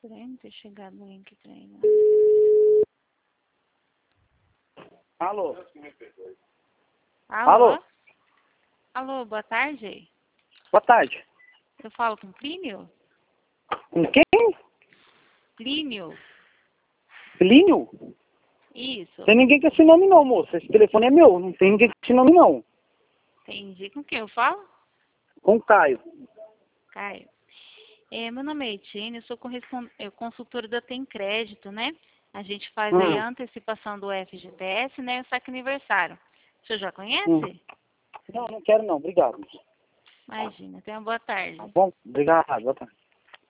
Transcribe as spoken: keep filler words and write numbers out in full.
estranho não ter chegado no link treino. Alô? Alô? Alô? Alô, boa tarde. Boa tarde. Eu falo com Plínio? Com quem? Plínio? Plínio? Isso. Tem ninguém com esse nome não, moça. Esse telefone é meu. Não tem ninguém com esse nome não. Entendi. Com quem eu falo? Com o Caio. Caio. É, meu nome é Etienne, eu sou correspond... eu consultora da Tem Crédito, né? A gente faz Hum. aí a antecipação do F G T S, né? O saque aniversário. O senhor já conhece? Hum. Não, não quero não. Obrigado. Imagina. Tenha uma boa tarde. Tá bom? Obrigado. Boa tarde.